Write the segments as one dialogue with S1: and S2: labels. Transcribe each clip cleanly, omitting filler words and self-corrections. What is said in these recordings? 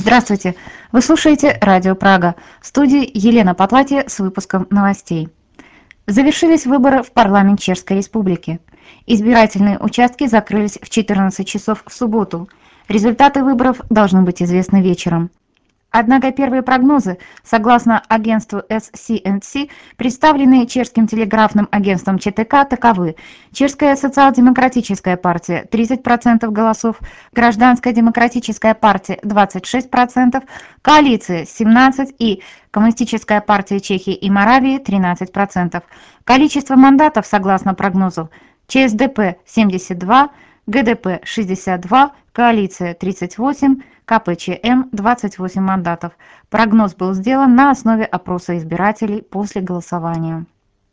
S1: Здравствуйте! Вы слушаете Радио Прага. В студии Елена Потлатья с выпуском новостей. Завершились выборы в парламент Чешской Республики. Избирательные участки закрылись в 14 часов в субботу. Результаты выборов должны быть известны вечером. Однако первые прогнозы, согласно агентству SCNC, представленные чешским телеграфным агентством ЧТК, таковы. Чешская социал-демократическая партия – 30% голосов, Гражданская демократическая партия – 26%, коалиция – 17% и Коммунистическая партия Чехии и Моравии – 13%. Количество мандатов, согласно прогнозу, ЧСДП – 72%, ГДП – 62%, коалиция – 38%, КПЧМ – 28 мандатов. Прогноз был сделан на основе опроса избирателей после голосования.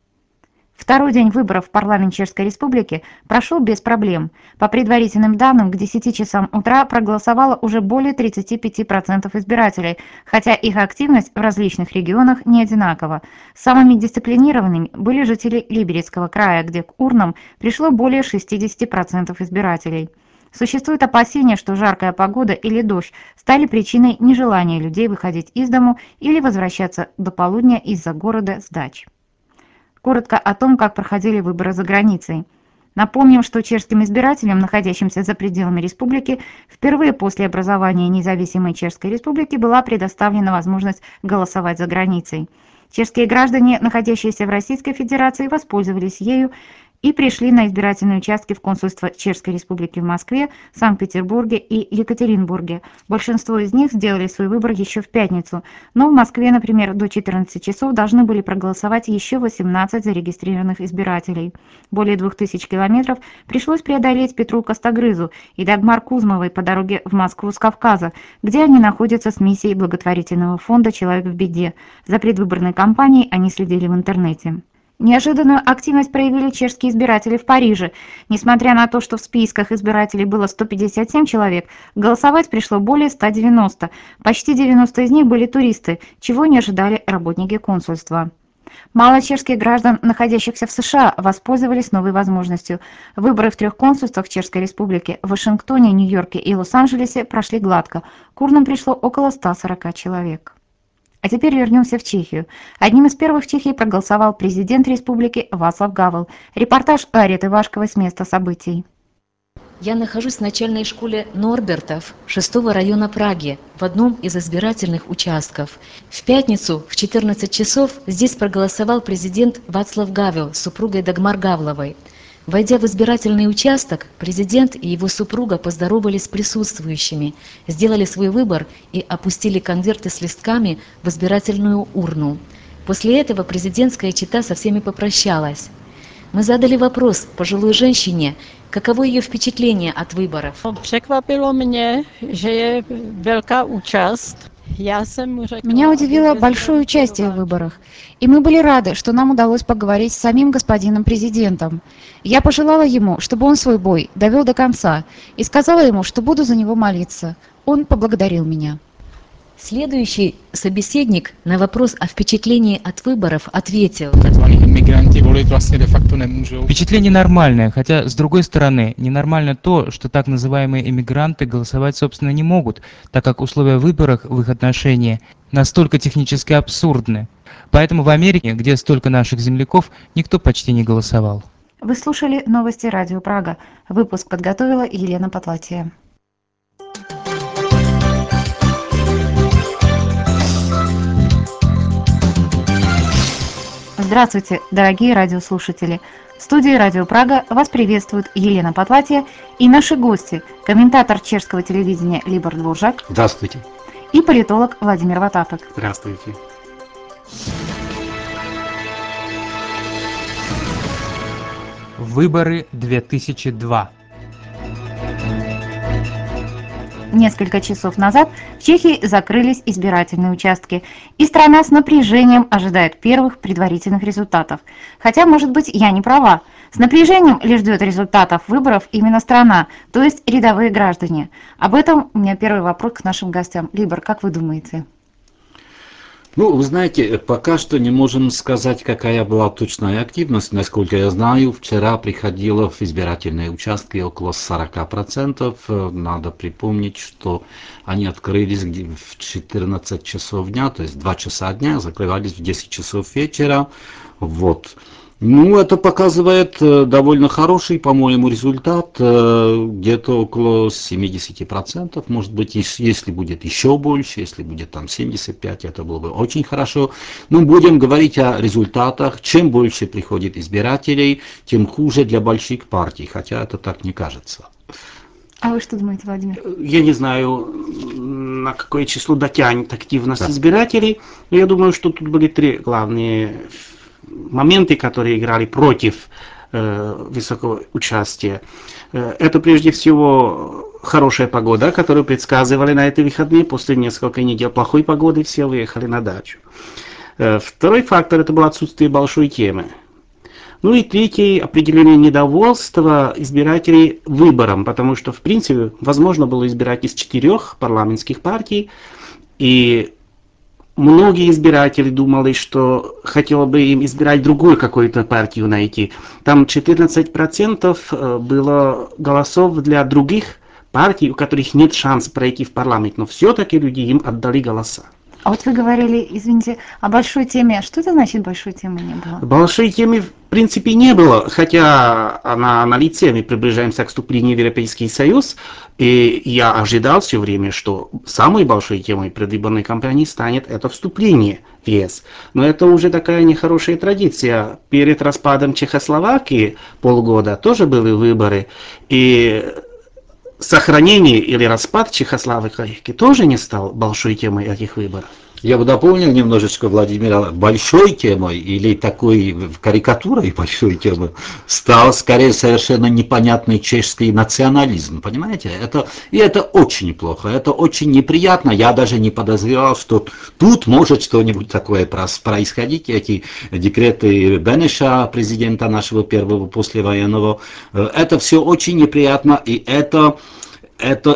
S1: Второй день выборов в парламент Чешской Республики прошел без проблем. По предварительным данным, к 10 часам утра проголосовало уже более 35% избирателей, хотя их активность в различных регионах не одинакова. Самыми дисциплинированными были жители Либерецкого края, где к урнам пришло более 60% избирателей. Существует опасение, что жаркая погода или дождь стали причиной нежелания людей выходить из дому или возвращаться до полудня из-за города с дач. Коротко о том, как проходили выборы за границей. Напомним, что чешским избирателям, находящимся за пределами республики, впервые после образования независимой Чешской Республики была предоставлена возможность голосовать за границей. Чешские граждане, находящиеся в Российской Федерации, воспользовались ею и пришли на избирательные участки в консульство Чешской Республики в Москве, Санкт-Петербурге и Екатеринбурге. Большинство из них сделали свой выбор еще в пятницу, но в Москве, например, до 14 часов должны были проголосовать еще 18 зарегистрированных избирателей. Более 2000 километров пришлось преодолеть Петру Костогрызу и Дагмар Кузмовой по дороге в Москву с Кавказа, где они находятся с миссией благотворительного фонда «Человек в беде». За предвыборной кампанией они следили в интернете. Неожиданную активность проявили чешские избиратели в Париже. Несмотря на то, что в списках избирателей было 157 человек, голосовать пришло более 190. Почти 90 из них были туристы, чего не ожидали работники консульства. Мало чешских граждан, находящихся в США, воспользовались новой возможностью. Выборы в 3 консульствах Чешской Республики – в Вашингтоне, Нью-Йорке и Лос-Анджелесе – прошли гладко. К урнам пришло около 140 человек. А теперь вернемся в Чехию. Одним из первых в Чехии проголосовал президент республики Václav Гавел. Репортаж Ареты Вашковой с места событий.
S2: Я нахожусь в начальной школе Норбертов 6-го района Праги, в одном из избирательных участков. В пятницу в 14 часов здесь проголосовал президент Václav Гавел с супругой Дагмар Гавловой. Войдя в избирательный участок, президент и его супруга поздоровались с присутствующими, сделали свой выбор и опустили конверты с листками в избирательную урну. После этого президентская чета со всеми попрощалась. Мы задали вопрос пожилой женщине, каково ее впечатление от выборов.
S3: Překvapilo mě, že je velká účast.
S1: Меня удивило большое участие в выборах, и мы были рады, что нам удалось поговорить с самим господином президентом. Я пожелала ему, чтобы он свой бой довел до конца, и сказала ему, что буду за него молиться. Он поблагодарил меня.
S2: Следующий собеседник на вопрос о впечатлении от выборов ответил.
S4: Впечатление нормальное, хотя, с другой стороны, ненормально то, что так называемые иммигранты голосовать, собственно, не могут, так как условия выборов в их отношении настолько технически абсурдны. Поэтому в Америке, где столько наших земляков, никто почти не голосовал.
S1: Вы слушали новости Радио Прага. Выпуск подготовила Елена Потлатья. Здравствуйте, дорогие радиослушатели! В студии Радио Прага вас приветствует Елена Потлатья и наши гости, комментатор чешского телевидения Либор Дворжак.
S5: Здравствуйте.
S1: И политолог Владимир Ватапок.
S5: Здравствуйте.
S4: Выборы 2002.
S1: Несколько часов назад в Чехии закрылись избирательные участки, и страна с напряжением ожидает первых предварительных результатов. Хотя, может быть, я не права. С напряжением ли ждет результатов выборов именно страна, то есть рядовые граждане? Об этом у меня первый вопрос к нашим гостям. Либор, как вы думаете?
S5: Ну, вы знаете, пока что не можем сказать, какая была точная активность. Насколько я знаю, вчера приходило в избирательные участки около 40%. Надо припомнить, что они открылись в 14 часов дня, то есть 2 часа дня, закрывались в 10 часов вечера. Вот. Ну, это показывает довольно хороший, по-моему, результат, где-то около 70%, может быть, если будет еще больше, если будет там 75%, это было бы очень хорошо. Но будем говорить о результатах. Чем больше приходит избирателей, тем хуже для больших партий, хотя это так не кажется.
S1: А вы что думаете, Владимир?
S6: Я не знаю, на какое число дотянет активность
S5: Да.
S6: избирателей, но я думаю, что тут были три главные моменты, которые играли против высокого участия. Это прежде всего хорошая погода, которую предсказывали на эти выходные. После нескольких недель плохой погоды все выехали на дачу. Второй фактор это было отсутствие большой темы. Ну и третий, определение недовольства избирателей выбором, потому что, в принципе, возможно было избирать из 4 парламентских партий, и многие избиратели думали, что хотело бы им избирать другую какую-то партию найти. Там 14% было голосов для других партий, у которых нет шанса пройти в парламент, но все-таки люди им отдали голоса.
S1: А вот вы говорили, извините, о большой теме. Что это значит большой темы не было?
S6: Большой темы в принципе не было, хотя она на лице, мы приближаемся к вступлению в Европейский Союз, и я ожидал все время, что самой большой темой предвыборной кампании станет это вступление в ЕС. Но это уже такая нехорошая традиция. Перед распадом Чехословакии полгода тоже были выборы, и сохранение или распад Чехословакии тоже не стал большой темой этих выборов.
S5: Я бы дополнил немножечко Владимира. Большой темой или такой карикатурой большой темы стал скорее совершенно непонятный чешский национализм, понимаете? Это очень плохо, это очень неприятно. Я даже не подозревал, что тут может что-нибудь такое происходить. Эти декреты Бенеша, президента нашего первого послевоенного, это все очень неприятно, и это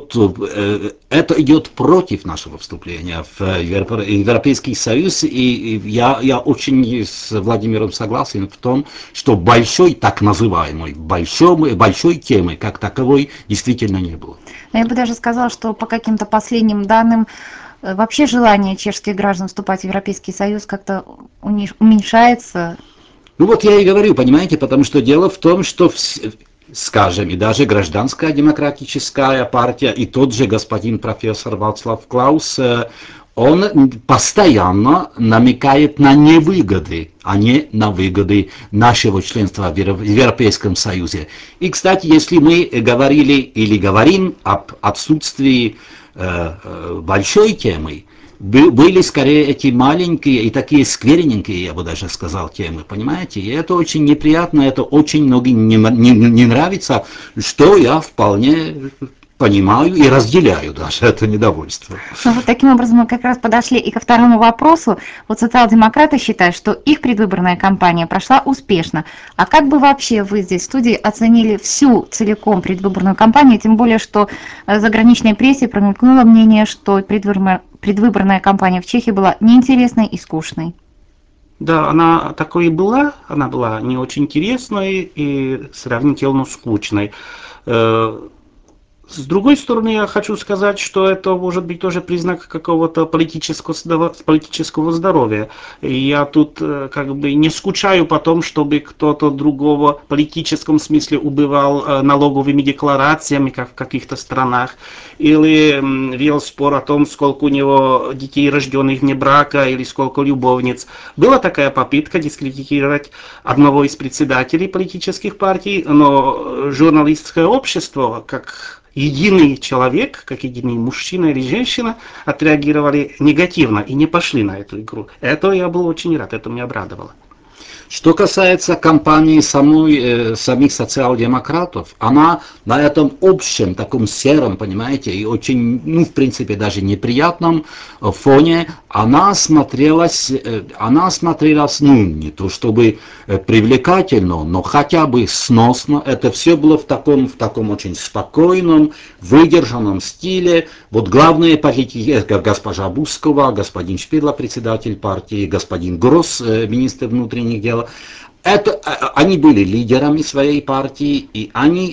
S5: идет против нашего вступления в Европейский Союз, и я очень с Владимиром согласен в том, что большой, так называемой, большой темы, как таковой, действительно не было.
S1: Но я бы даже сказала, что по каким-то последним данным вообще желание чешских граждан вступать в Европейский Союз как-то уменьшается.
S5: Ну вот я и говорю, понимаете, потому что дело в том, что скажем, и даже гражданская демократическая партия, и тот же господин профессор Václav Klaus, он постоянно намекает на невыгоды, а не на выгоды нашего членства в Европейском Союзе. И, кстати, если мы говорили или говорим об отсутствии большой темы, были скорее эти маленькие и такие скверненькие, я бы даже сказал, темы, понимаете? И это очень неприятно, это очень многим не нравится, что я вполне понимаю и разделяю даже это недовольство.
S1: Ну, вот таким образом мы как раз подошли и ко второму вопросу. Вот социал-демократы считают, что их предвыборная кампания прошла успешно. А как бы вообще вы здесь в студии оценили всю целиком предвыборную кампанию, тем более, что в заграничной прессе промелькнуло мнение, что предвыборная кампания в Чехии была неинтересной и скучной?
S6: Да, она такой и была, она была не очень интересной и сравнительно скучной. С другой стороны, я хочу сказать, что это может быть тоже признак какого-то политического здоровья. И я тут как бы не скучаю по тому, чтобы кто-то другого в политическом смысле убивал налоговыми декларациями, как в каких-то странах, или вел спор о том, сколько у него детей, рожденных вне брака, или сколько любовниц. Была такая попытка дискредитировать одного из председателей политических партий, но журналистское общество, как единый человек, как единый мужчина или женщина, отреагировали негативно и не пошли на эту игру. Это я был очень рад, это меня обрадовало.
S5: Что касается кампании самих социал-демократов, она на этом общем, таком сером, понимаете, и очень, ну, в принципе, даже неприятном фоне, она смотрелась, ну, не то чтобы привлекательно, но хотя бы сносно. Это все было в таком очень спокойном, выдержанном стиле. Вот главные политики, госпожа Бускова, господин Шпидла, председатель партии, господин Гросс, министр внутренних дел, они были лидерами своей партии, и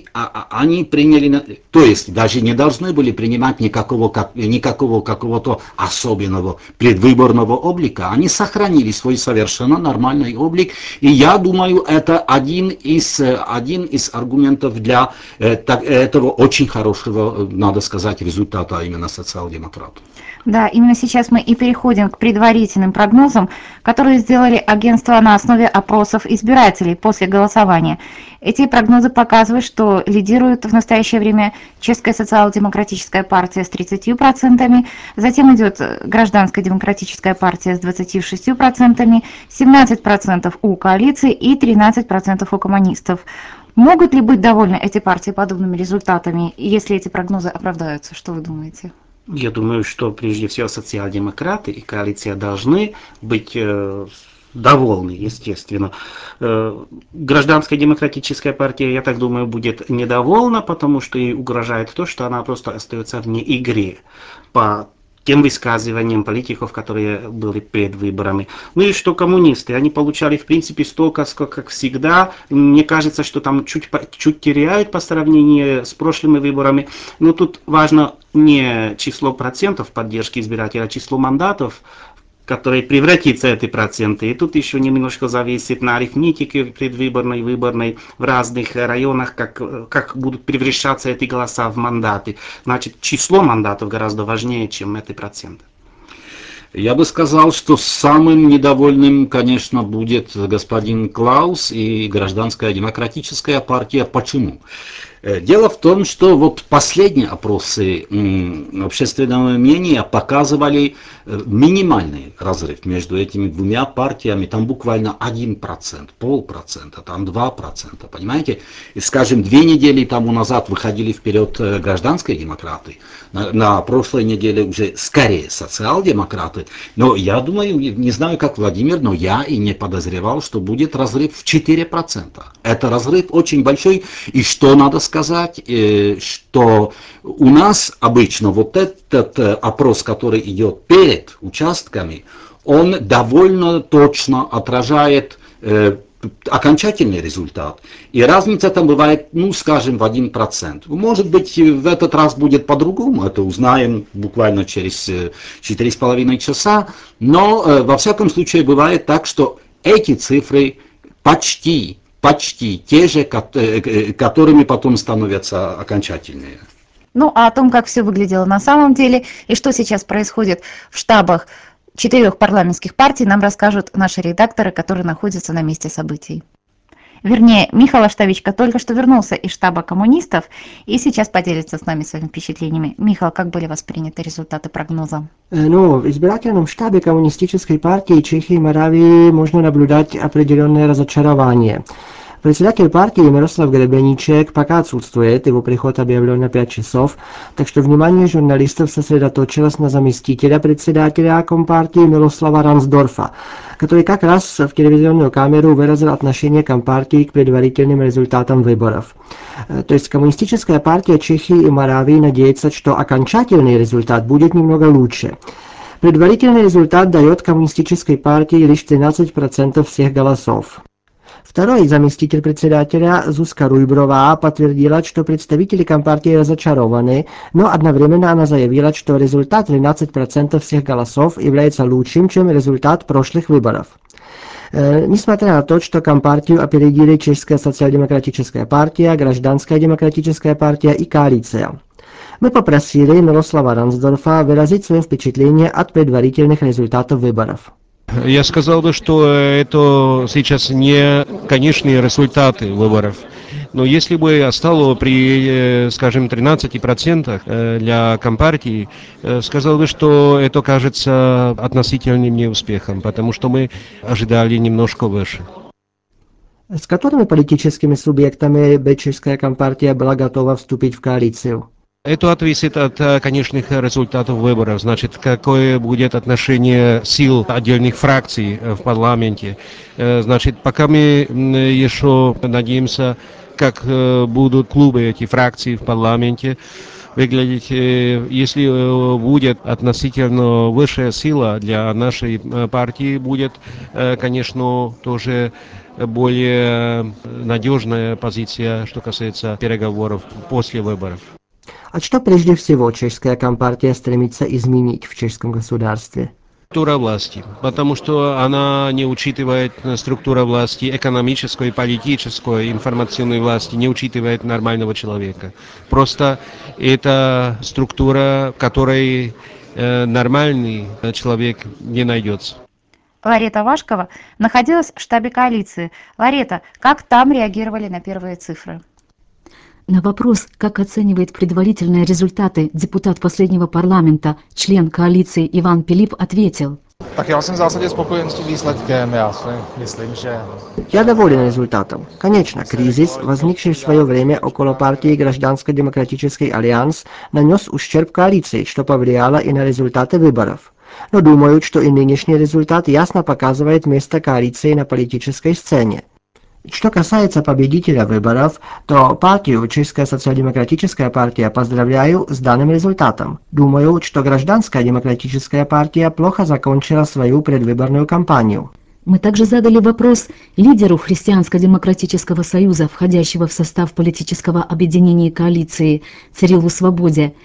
S5: они приняли, то есть даже не должны были принимать никакого какого-то особенного предвыборного облика. Они сохранили свой совершенно нормальный облик, и я думаю, это один из аргументов для этого очень хорошего, надо сказать, результата именно социал-демократов.
S1: Да, именно сейчас мы и переходим к предварительным прогнозам, которые сделали агентства на основе опросов избирателей после голосования. Эти прогнозы показывают, что лидирует в настоящее время Чешская социал-демократическая партия с 30%, затем идет Гражданская демократическая партия с 26%, 17% у коалиции и 13% у коммунистов. Могут ли быть довольны эти партии подобными результатами, если эти прогнозы оправдаются? Что вы думаете?
S6: Я думаю, что прежде всего социал-демократы и коалиция должны быть довольны, естественно. Гражданская демократическая партия, я так думаю, будет недовольна, потому что ей угрожает то, что она просто остается вне игры по тем высказываниям политиков, которые были перед выборами. Ну и что коммунисты, они получали в принципе столько, сколько как всегда. Мне кажется, что там чуть теряют по сравнению с прошлыми выборами. Но тут важно не число процентов поддержки избирателя, а число мандатов, которые превратится в эти проценты. И тут еще немножко зависит на арифметике предвыборной, выборной в разных районах, как будут превращаться эти голоса в мандаты. Значит, число мандатов гораздо важнее, чем эти проценты.
S5: Я бы сказал, что самым недовольным, конечно, будет господин Клаус и Гражданская демократическая партия. Почему? Дело в том, что вот последние опросы общественного мнения показывали минимальный разрыв между этими двумя партиями, там буквально 1%, полпроцента, там 2%, понимаете? И, скажем, 2 недели тому назад выходили вперед гражданские демократы, на прошлой неделе уже скорее социал-демократы, но я думаю, не знаю как Владимир, но я и не подозревал, что будет разрыв в 4%. Это разрыв очень большой, и что надо сказать, что у нас обычно вот этот опрос, который идет перед участками, он довольно точно отражает окончательный результат. И разница там бывает, ну, скажем, в 1%. Может быть, в этот раз будет по-другому, это узнаем буквально через 4,5 часа, но во всяком случае бывает так, что эти цифры почти те же, которыми потом становятся окончательные.
S1: Ну, а о том, как все выглядело на самом деле и что сейчас происходит в штабах 4 парламентских партий, нам расскажут наши редакторы, которые находятся на месте событий. Вернее, Михаил Аштовичка только что вернулся из штаба коммунистов и сейчас поделится с нами своими впечатлениями. Михаил, как были восприняты результаты прогноза?
S7: Ну, в избирательном штабе Коммунистической партии Чехии и Моравии можно наблюдать определенное разочарование. Председатель партии Miroslav Grebeníček пока отсутствует, его приход объявлен на 5 часов, так что внимание журналистов сосредоточилось на заместителя председателя Компартии Miroslava Ransdorfa, который как раз в телевизионную камеру выразил отношение Компартии к предварительным результатам выборов. То есть Коммунистическая партия Чехии и Моравии надеется, что окончательный результат будет немного лучше. Предварительный результат дает Коммунистической партии лишь 13% всех голосов. Второй заместитель председателя Зuzka Rujbrová подтвердила, что представители Компартии разочарованы, но одновременно она заявила, что результат 13% всех голосов является лучшим, чем результат прошлых выборов. Несмотря на то, что Компартию опередили Чешская социал-демократическая партия, Гражданская демократическая партия и коалиция. Мы попросили Miroslava Ransdorfa выразить свое впечатление от предварительных результатов выборов.
S8: Я сказал бы, что это сейчас не конечные результаты выборов. Но если бы я стал при, скажем, 13% для Компартии, сказал бы, что это кажется относительным неуспехом, потому что мы ожидали немножко выше.
S7: С которыми политическими субъектами бы чешская компартия была готова вступить в коалицию?
S8: Это зависит от конечных результатов выборов. Значит, какое будет отношение сил отдельных фракций в парламенте. Значит, пока мы еще надеемся, как будут клубы эти фракции в парламенте выглядеть. Если будет относительно высшая сила для нашей партии, будет, конечно, тоже более надежная позиция, что касается переговоров после выборов.
S7: А что прежде всего чешская компартия стремится изменить в чешском государстве?
S8: Структура власти, потому что она не учитывает структуру власти, экономической, политической, информационной власти, не учитывает нормального человека. Просто это структура, в которой нормальный человек не найдется.
S1: Ларета Вашкова находилась в штабе коалиции. Ларета, как там реагировали на первые цифры?
S2: На вопрос, как оценивает предварительные результаты депутат последнего парламента, член коалиции Иван Пилип, ответил.
S9: Tak já jsem v zásadě spokojen s tím výsledkem. Já si myslím, že...
S7: Я доволен результатом. Конечно, кризис, возникший в свое время около партии Гражданско-демократический альянс, нанес ущерб коалиции, что повлияло и на результаты выборов. Но думаю, что и нынешний результат ясно показывает место коалиции на политической сцене. Что касается победителя выборов, то партию Чешская социал-демократическая партия поздравляю с данным результатом. Думаю, что Гражданская демократическая партия плохо закончила свою предвыборную кампанию.
S2: Мы также задали вопрос лидеру Христианско-демократического союза, входящего в состав политического объединения коалиции, Цириллу Свободе.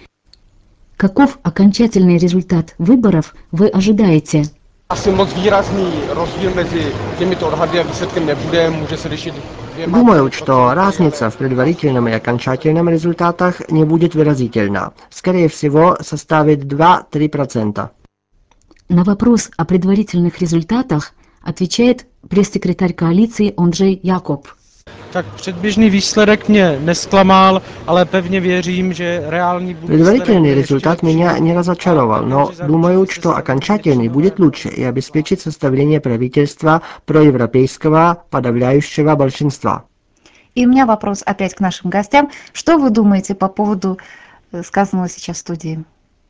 S2: Каков окончательный результат выборов вы ожидаете?
S9: Asi moc výrazný rozdíl mezi těmito odhady a výsledkem nebude, může se lišit dvěma.
S7: Думаю, что разница в предварительном и окончательном результатах не будет выразительна. Скорее всего, составит 2-3%.
S2: На вопрос о предварительных результатах отвечает пресс-секретарь коалиции Ondřej Jakob.
S10: Tak předběžný výsledek mě nesklamal, ale pevně věřím, že reálný
S7: Предварительный результат меня не разочаровал, но думаю, что окончательный будет лучше и обеспечит составление правительства проевропейского подавляющего большинства.
S1: И у меня вопрос опять к нашим гостям. Что вы думаете по поводу сказанного сейчас в студии?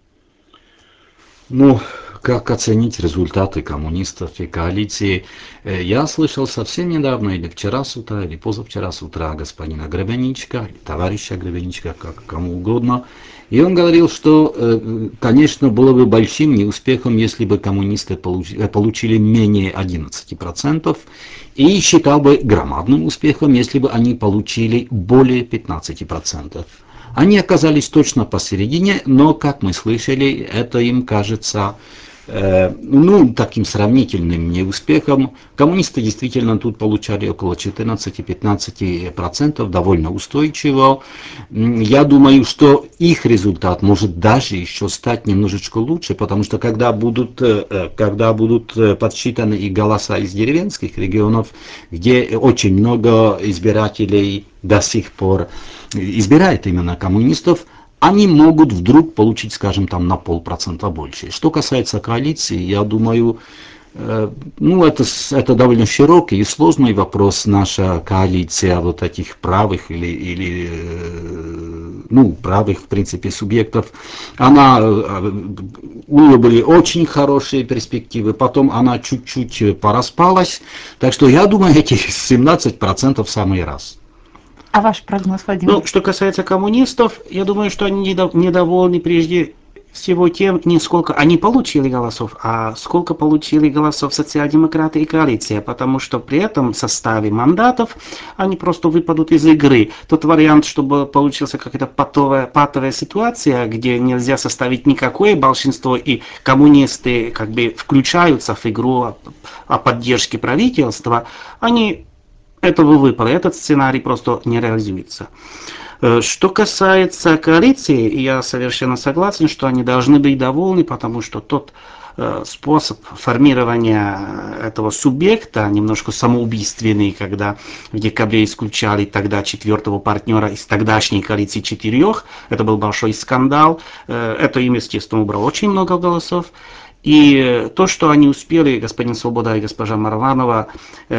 S5: Ну, как оценить результаты коммунистов и коалиции? Я слышал совсем недавно, или вчера с утра, или позавчера с утра господина Гребеничка, или товарища Гребеничка, как кому угодно. И он говорил, что, конечно, было бы большим неуспехом, если бы коммунисты получили менее 11%, и считал бы громадным успехом, если бы они получили более 15%. Они оказались точно посередине, но, как мы слышали, это им кажется таким сравнительным неуспехом. Коммунисты действительно тут получали около 14-15%, довольно устойчиво. Я думаю, что их результат может даже еще стать немножечко лучше, потому что когда будут подсчитаны и голоса из деревенских регионов, где очень много избирателей до сих пор избирает именно коммунистов, они могут вдруг получить, скажем, там на 0,5% больше. Что касается коалиции, я думаю, это довольно широкий и сложный вопрос. Наша коалиция вот этих правых правых, в принципе, субъектов, у нее были очень хорошие перспективы, потом она чуть-чуть пораспалась, так что я думаю, эти 17% в самый раз.
S1: А ваш прогноз, Владимир?
S6: Ну, что касается коммунистов, я думаю, что они недовольны прежде всего тем, не сколько они получили голосов, а сколько получили голосов социал-демократы и коалиция, потому что при этом составе мандатов они просто выпадут из игры. Тот вариант, чтобы получился какая-то патовая ситуация, где нельзя составить никакое большинство, и коммунисты как бы включаются в игру о поддержке правительства, они этого выпало, этот сценарий просто не реализуется. Что касается коалиции, я совершенно согласен, что они должны быть довольны, потому что тот способ формирования этого субъекта немножко самоубийственный, когда в декабре исключали тогда четвертого партнера из тогдашней коалиции 4, это был большой скандал, это им, естественно, убрало очень много голосов. И то, что они успели, господин Свобода и госпожа Марванова,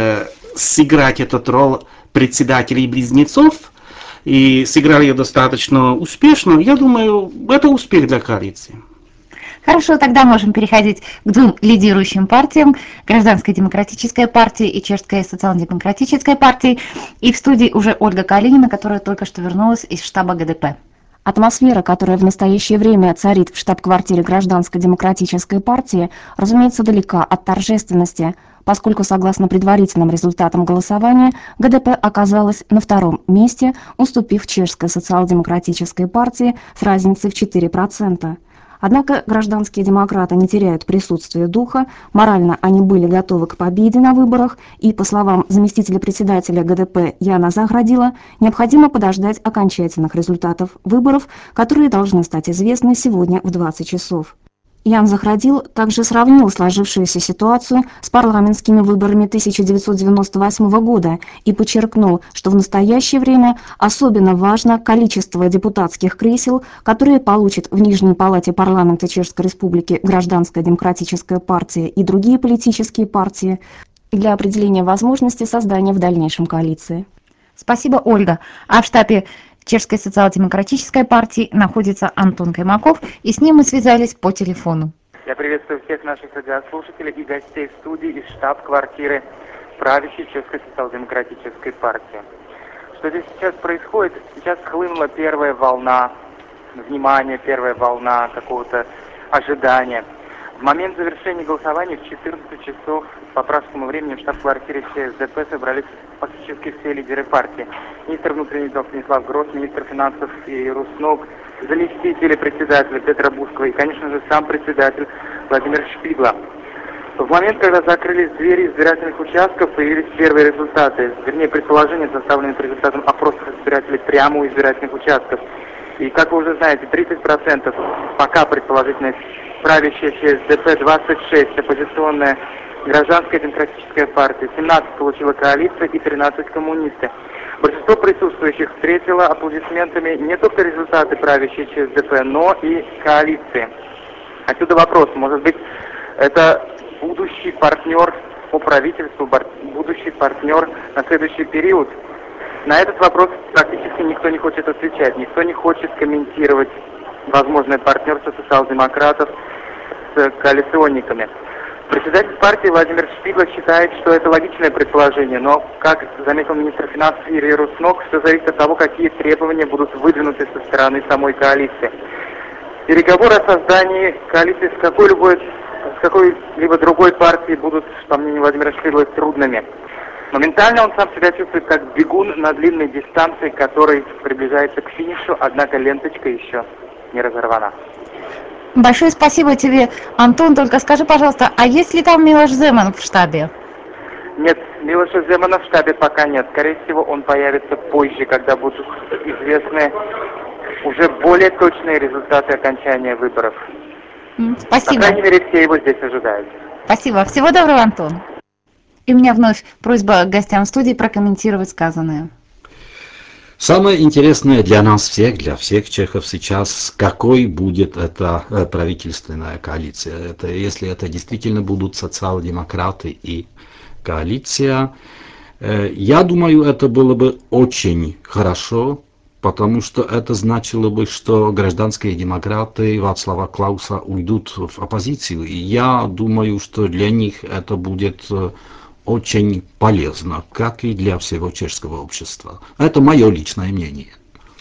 S6: сыграть этот роль председателей близнецов, и сыграли ее достаточно успешно, я думаю, это успех для коалиции.
S1: Хорошо, тогда можем переходить к двум лидирующим партиям, Гражданской демократической партии и Чешской социал-демократической партии. И в студии уже Ольга Калинина, которая только что вернулась из штаба ГДП.
S11: Атмосфера, которая в настоящее время царит в штаб-квартире Гражданской демократической партии, разумеется, далека от торжественности, поскольку, согласно предварительным результатам голосования, ГДП оказалась на втором месте, уступив Чешской социал-демократической партии с разницей в 4%. Однако гражданские демократы не теряют присутствие духа, морально они были готовы к победе на выборах, и, по словам заместителя председателя ГДП Яна Заградила, необходимо подождать окончательных результатов выборов, которые должны стать известны сегодня в 20 часов. Ян Заградил также сравнил сложившуюся ситуацию с парламентскими выборами 1998 года и подчеркнул, что в настоящее время особенно важно количество депутатских кресел, которые получат в Нижней палате парламента Чешской Республики Гражданская демократическая партия и другие политические партии для определения возможности создания в дальнейшем коалиции.
S1: Спасибо, Ольга. А в штабе Чешской социал-демократической партии находится Антон Каймаков, и с ним мы связались по телефону.
S12: Я приветствую всех наших радиослушателей и гостей в студии из штаб-квартиры правящей Чешской социал-демократической партии. Что здесь сейчас происходит? Сейчас хлынула первая волна внимания, первая волна какого-то ожидания. В момент завершения голосования в 14 часов по пражскому времени в штаб-квартире ЧСДП собрались фактически все лидеры партии. Министр внутренних дел Станислав Гросс, министр финансов и Руснок, заместители председателя Петра Бускова и, конечно же, сам председатель Владимир Шпигла. В момент, когда закрылись двери избирательных участков, появились первые результаты, вернее, предположения, составленные по результатам опросов избирателей прямо у избирательных участков. И, как вы уже знаете, 30% пока предположительно правящая ЧСДП, 26% оппозиционная Гражданская демократическая партия, 17 получила коалиция и 13 коммунисты. Большинство присутствующих встретило аплодисментами не только результаты правящей ЧСДП, но и коалиции. Отсюда вопрос, может быть, это будущий партнер по правительству, будущий партнер на следующий период? На этот вопрос практически никто не хочет отвечать, никто не хочет комментировать возможное партнерство социал-демократов с коалиционниками. Председатель партии Владимир Шпигла считает, что это логичное предположение, но, как заметил министр финансов Юрий Руснок, все зависит от того, какие требования будут выдвинуты со стороны самой коалиции. Переговоры о создании коалиции с какой-либо другой партией будут, по мнению Владимира Шпигла, трудными. Моментально он сам себя чувствует как бегун на длинной дистанции, который приближается к финишу, однако ленточка еще не разорвана.
S1: Большое спасибо тебе, Антон. Только скажи, пожалуйста, а есть ли там Милош Земан в штабе?
S12: Нет, Милоша Земана в штабе пока нет. Скорее всего, он появится позже, когда будут известны уже более точные результаты окончания выборов.
S1: Спасибо.
S12: По крайней мере, все его здесь ожидают.
S1: Спасибо. Всего доброго, Антон. И у меня вновь просьба к гостям студии прокомментировать сказанное.
S5: Самое интересное для нас всех, для всех чехов сейчас, какой будет эта правительственная коалиция. Если это действительно будут социал-демократы и коалиция, я думаю, это было бы очень хорошо, потому что это значило бы, что гражданские демократы Václava Klausa уйдут в оппозицию. И я думаю, что для них это будет очень полезно, как и для всего чешского общества. Это мое личное мнение.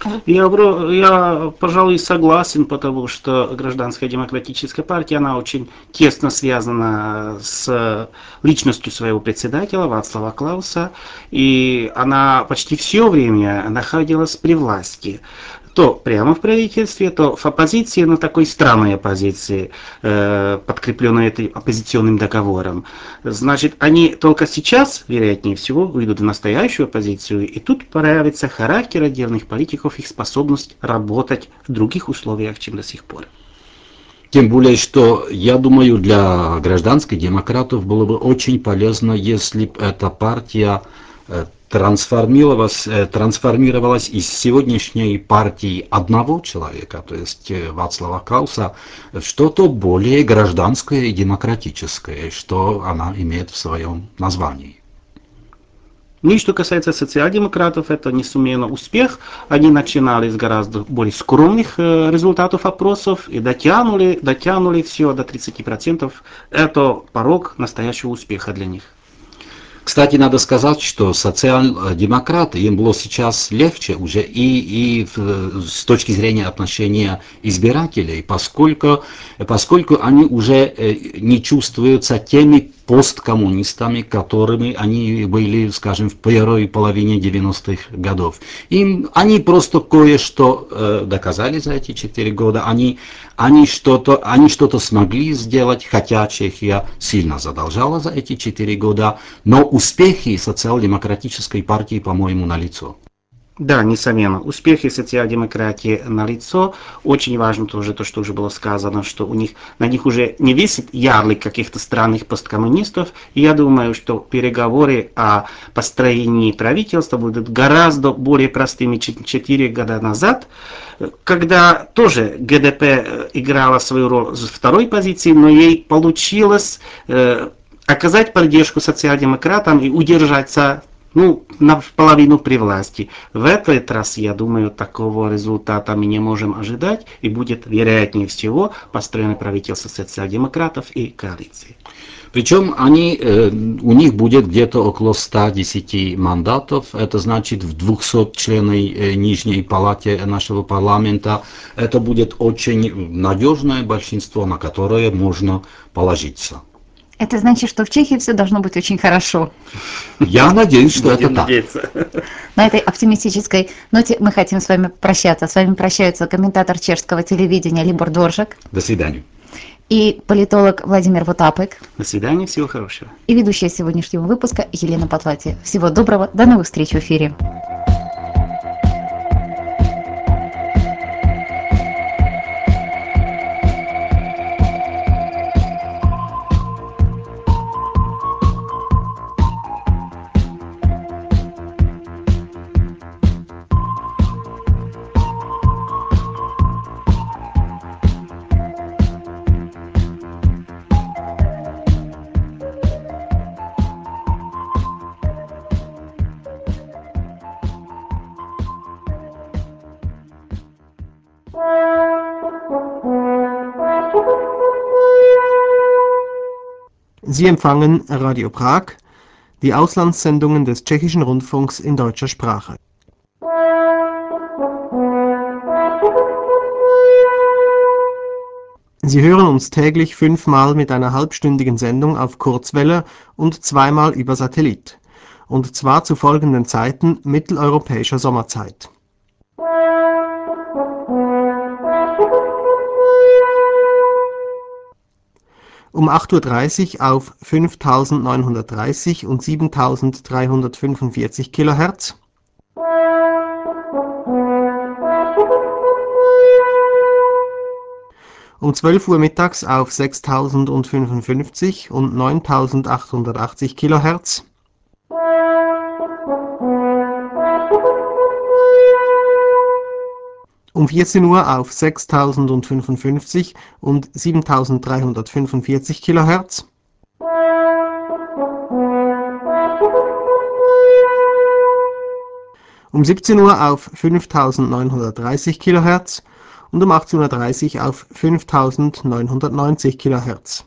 S6: Я, пожалуй, согласен, потому что Гражданская демократическая партия, она очень тесно связана с личностью своего председателя Václava Klausa, и она почти все время находилась при власти. То прямо в правительстве, то в оппозиции, но такой странной оппозиции, подкрепленной этим оппозиционным договором. Значит, они только сейчас, вероятнее всего, выйдут в настоящую оппозицию, и тут проявится характер отдельных политиков, их способность работать в других условиях, чем до сих пор.
S5: Тем более, что, я думаю, для гражданских демократов было бы очень полезно, если бы эта партия трансформировалась из сегодняшней партии одного человека, то есть Вацлава Клауса, в что-то более гражданское и демократическое, что она имеет в своем названии.
S6: Ну и что касается социал-демократов, это несомненно успех. Они начинали с гораздо более скромных результатов опросов и дотянули все до 30%. Это порог настоящего успеха для них.
S5: Кстати, надо сказать, что социал-демократы, им было сейчас легче уже с точки зрения отношения избирателей, поскольку они уже не чувствуются теми посткоммунистами, которыми они были, скажем, в первой половине 90-х годов. Они просто кое-что доказали за эти 4 года, они что-то смогли сделать, хотя Чехия сильно задолжала за эти 4 года, но успехи социал-демократической партии, по-моему, налицо.
S6: Да, несомненно, успехи социал-демократии налицо. Очень важно тоже то, что уже было сказано, что на них уже не висит ярлык каких-то странных посткоммунистов. И я думаю, что переговоры о построении правительства будут гораздо более простыми, чем 4 года назад, когда тоже ГДП играла свою роль с второй позиции, но ей получилось оказать поддержку социал-демократам и удержаться наполовину при власти. В этот раз, я думаю, такого результата мы не можем ожидать, и будет, вероятнее всего, построено правительство социал-демократов и коалиции.
S5: Причем у них будет где-то около 110 мандатов, это значит в 200-членной нижней палате нашего парламента. Это будет очень надежное большинство, на которое можно положиться.
S1: Это значит, что в Чехии все должно быть очень хорошо.
S5: Я надеюсь, что это так.
S1: На этой оптимистической ноте мы хотим с вами прощаться. С вами прощаются комментатор чешского телевидения Libor Dvořák.
S5: До свидания.
S1: И политолог Владимир Вотапек.
S6: До свидания, всего хорошего.
S1: И ведущая сегодняшнего выпуска Елена Потлати. Всего доброго, до новых встреч в эфире.
S7: Sie empfangen Radio Prag, die Auslandssendungen des Tschechischen Rundfunks in deutscher Sprache. Sie hören uns täglich 5-mal mit einer halbstündigen Sendung auf Kurzwelle und 2-mal über Satellit. Und zwar zu folgenden Zeiten mitteleuropäischer Sommerzeit. Um 8:30 Uhr auf 5930 und 7345 kHz. Um 12 Uhr mittags auf 6055 und 9880 kHz. Um 14 Uhr auf 6055 und 7345 kHz. Um 17 Uhr auf 5930 kHz und um 18:30 Uhr auf 5990 kHz.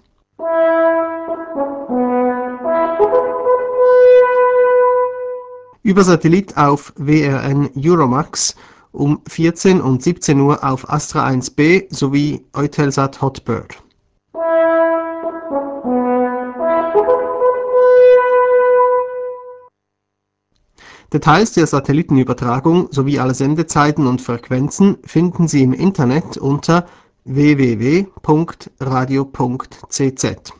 S7: Über Satellit auf WRN Euromax um 14 und 17 Uhr auf Astra 1B sowie Eutelsat Hotbird. Details der Satellitenübertragung sowie alle Sendezeiten und Frequenzen finden Sie im Internet unter www.radio.cz.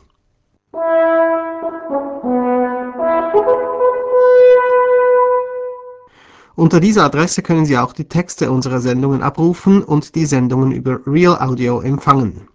S7: Unter dieser Adresse können Sie auch die Texte unserer Sendungen abrufen und die Sendungen über Real Audio empfangen.